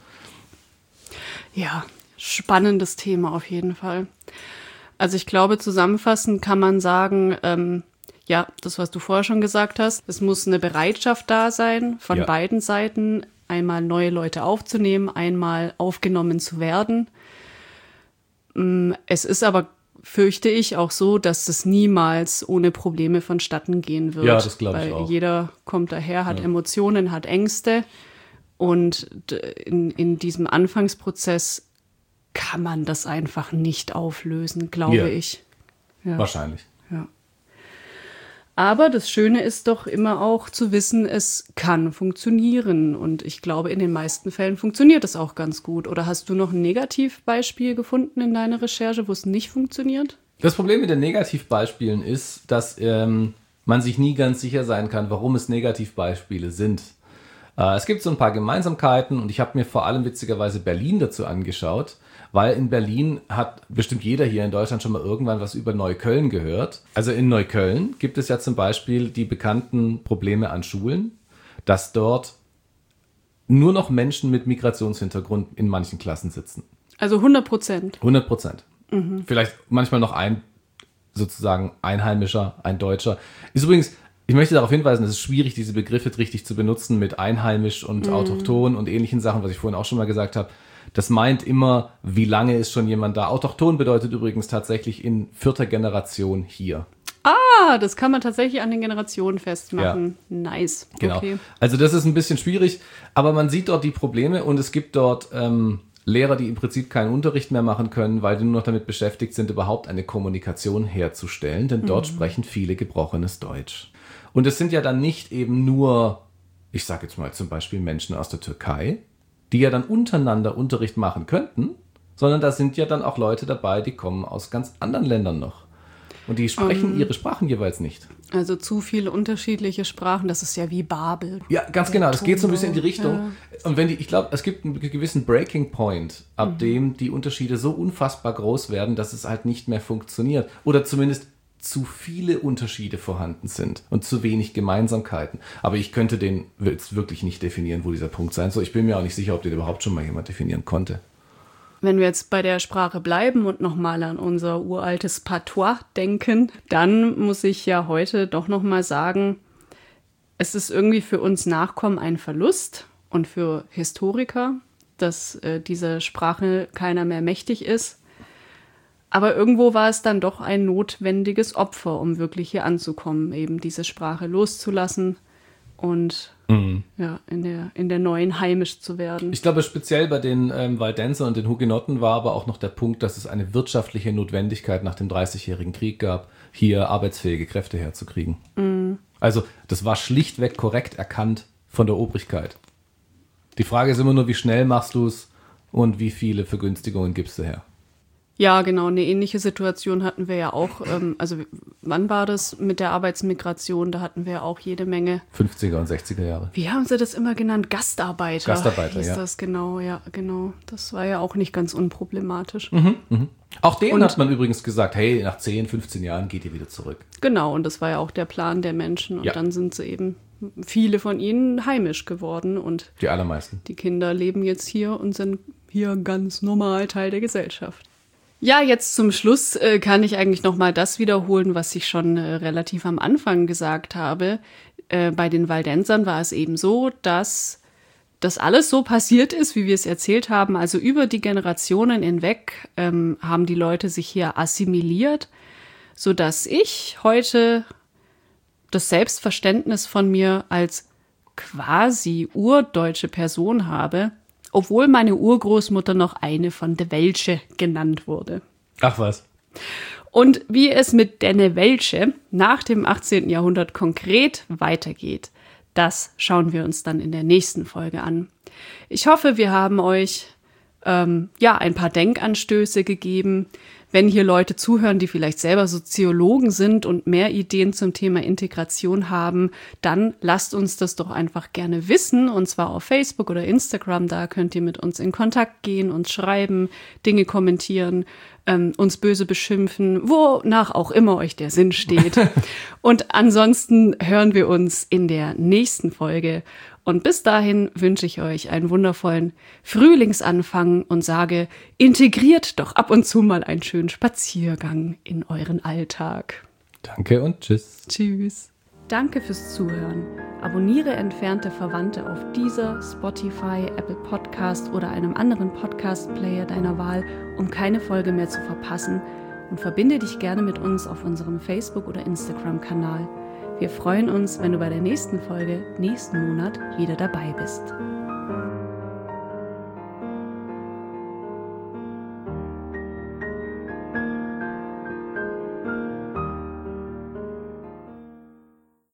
Ja, spannendes Thema auf jeden Fall. Also ich glaube, zusammenfassend kann man sagen, das, was du vorher schon gesagt hast, es muss eine Bereitschaft da sein, von beiden Seiten, einmal neue Leute aufzunehmen, einmal aufgenommen zu werden. Es ist aber, fürchte ich, auch so, dass es niemals ohne Probleme vonstatten gehen wird. Ja, das glaube ich auch. Weil jeder kommt daher, hat Emotionen, hat Ängste und in diesem Anfangsprozess kann man das einfach nicht auflösen, glaube ich. Ja. Wahrscheinlich. Ja. Aber das Schöne ist doch immer auch zu wissen, es kann funktionieren. Und ich glaube, in den meisten Fällen funktioniert es auch ganz gut. Oder hast du noch ein Negativbeispiel gefunden in deiner Recherche, wo es nicht funktioniert? Das Problem mit den Negativbeispielen ist, dass man sich nie ganz sicher sein kann, warum es Negativbeispiele sind. Es gibt so ein paar Gemeinsamkeiten und ich habe mir vor allem witzigerweise Berlin dazu angeschaut, weil in Berlin hat bestimmt jeder hier in Deutschland schon mal irgendwann was über Neukölln gehört. Also in Neukölln gibt es ja zum Beispiel die bekannten Probleme an Schulen, dass dort nur noch Menschen mit Migrationshintergrund in manchen Klassen sitzen. Also 100%. 100%. Vielleicht manchmal noch sozusagen Einheimischer, ein Deutscher. Ist übrigens, ich möchte darauf hinweisen, es ist schwierig, diese Begriffe richtig zu benutzen mit einheimisch und autochton und ähnlichen Sachen, was ich vorhin auch schon mal gesagt habe. Das meint immer, wie lange ist schon jemand da. Autochton bedeutet übrigens tatsächlich in 4. Generation hier. Ah, das kann man tatsächlich an den Generationen festmachen. Ja. Nice. Genau. Okay. Also das ist ein bisschen schwierig, aber man sieht dort die Probleme und es gibt dort Lehrer, die im Prinzip keinen Unterricht mehr machen können, weil die nur noch damit beschäftigt sind, überhaupt eine Kommunikation herzustellen, denn dort sprechen viele gebrochenes Deutsch. Und es sind ja dann nicht eben nur, ich sage jetzt mal zum Beispiel Menschen aus der Türkei, die ja dann untereinander Unterricht machen könnten, sondern da sind ja dann auch Leute dabei, die kommen aus ganz anderen Ländern noch. Und die sprechen ihre Sprachen jeweils nicht. Also zu viele unterschiedliche Sprachen, das ist ja wie Babel. Ja, ganz genau, das geht so ein bisschen in die Richtung. Ja. Und ich glaube, es gibt einen gewissen Breaking Point, ab dem die Unterschiede so unfassbar groß werden, dass es halt nicht mehr funktioniert. Oder zumindest zu viele Unterschiede vorhanden sind und zu wenig Gemeinsamkeiten. Aber ich könnte den jetzt wirklich nicht definieren, wo dieser Punkt sein soll. Ich bin mir auch nicht sicher, ob den überhaupt schon mal jemand definieren konnte. Wenn wir jetzt bei der Sprache bleiben und nochmal an unser uraltes Patois denken, dann muss ich ja heute doch nochmal sagen, es ist irgendwie für uns Nachkommen ein Verlust und für Historiker, dass diese Sprache keiner mehr mächtig ist. Aber irgendwo war es dann doch ein notwendiges Opfer, um wirklich hier anzukommen, eben diese Sprache loszulassen und ja, in der neuen heimisch zu werden. Ich glaube, speziell bei den Waldensern und den Hugenotten war aber auch noch der Punkt, dass es eine wirtschaftliche Notwendigkeit nach dem 30-jährigen Krieg gab, hier arbeitsfähige Kräfte herzukriegen. Also das war schlichtweg korrekt erkannt von der Obrigkeit. Die Frage ist immer nur, wie schnell machst du es und wie viele Vergünstigungen gibst du her? Ja, genau, eine ähnliche Situation hatten wir ja auch. Also wann war das mit der Arbeitsmigration? Da hatten wir ja auch jede Menge. 50er und 60er Jahre. Wie haben sie das immer genannt? Gastarbeiter. Gastarbeiter, hieß ja. Das genau, ja, genau. Das war ja auch nicht ganz unproblematisch. Auch denen hat man übrigens gesagt, hey, nach 10, 15 Jahren geht ihr wieder zurück. Genau, und das war ja auch der Plan der Menschen. Und dann sind sie eben, viele von ihnen, heimisch geworden. Und die allermeisten. Die Kinder leben jetzt hier und sind hier ganz normal Teil der Gesellschaft. Ja, jetzt zum Schluss kann ich eigentlich noch mal das wiederholen, was ich schon relativ am Anfang gesagt habe. Bei den Waldensern war es eben so, dass das alles so passiert ist, wie wir es erzählt haben. Also über die Generationen hinweg haben die Leute sich hier assimiliert, sodass ich heute das Selbstverständnis von mir als quasi urdeutsche Person habe, obwohl meine Urgroßmutter noch eine von de Welsche genannt wurde. Ach was. Und wie es mit denne Welsche nach dem 18. Jahrhundert konkret weitergeht, das schauen wir uns dann in der nächsten Folge an. Ich hoffe, wir haben euch ein paar Denkanstöße gegeben. Wenn hier Leute zuhören, die vielleicht selber Soziologen sind und mehr Ideen zum Thema Integration haben, dann lasst uns das doch einfach gerne wissen, und zwar auf Facebook oder Instagram. Da könnt ihr mit uns in Kontakt gehen, uns schreiben, Dinge kommentieren, uns böse beschimpfen, wonach auch immer euch der Sinn steht. Und ansonsten hören wir uns in der nächsten Folge. Und bis dahin wünsche ich euch einen wundervollen Frühlingsanfang und sage, integriert doch ab und zu mal einen schönen Spaziergang in euren Alltag. Danke und tschüss. Tschüss. Danke fürs Zuhören. Abonniere entfernte Verwandte auf Deezer, Spotify, Apple Podcast oder einem anderen Podcast-Player deiner Wahl, um keine Folge mehr zu verpassen, und verbinde dich gerne mit uns auf unserem Facebook- oder Instagram-Kanal. Wir freuen uns, wenn du bei der nächsten Folge nächsten Monat wieder dabei bist.